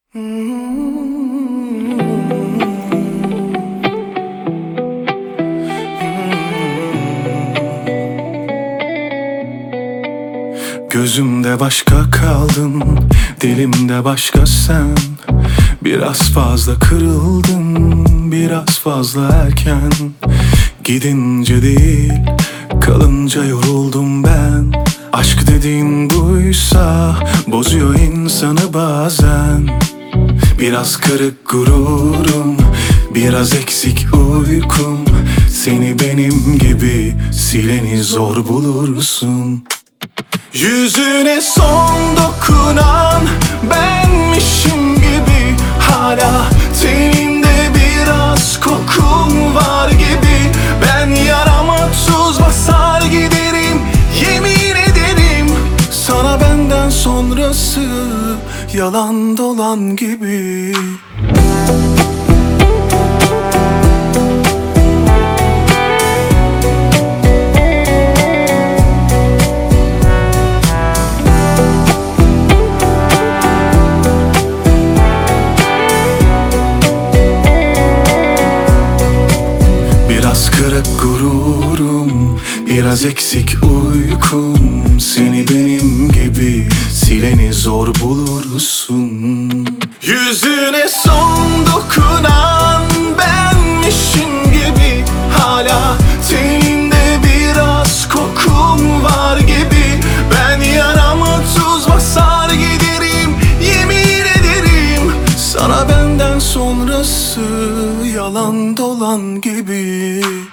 Gözümde başka kaldın, dilimde başka sen. Biraz fazla kırıldım, biraz fazla erken. Gidince değil, kalınca yoruldum ben. Aşk dediğin buysa bozuyor insanı bazen. Biraz kırık gururum, biraz eksik uykum. Seni benim gibi sileni zor bulursun. Yüzüne son dokunan benmişim gibi, hala teninde biraz kokun var gibi. Ben yarama tuz basar giderim, yemin ederim. Sana benden sonrası yalan dolan gibi. Biraz kırık gururum, biraz eksik uykum. Seni benim gibi sileni zor bulursun. Yüzüne son dokunan benmişim gibi, hala teninde biraz kokun var gibi. Ben yarama tuz basar giderim, yemin ederim. Sana benden sonrası yalan dolan gibi.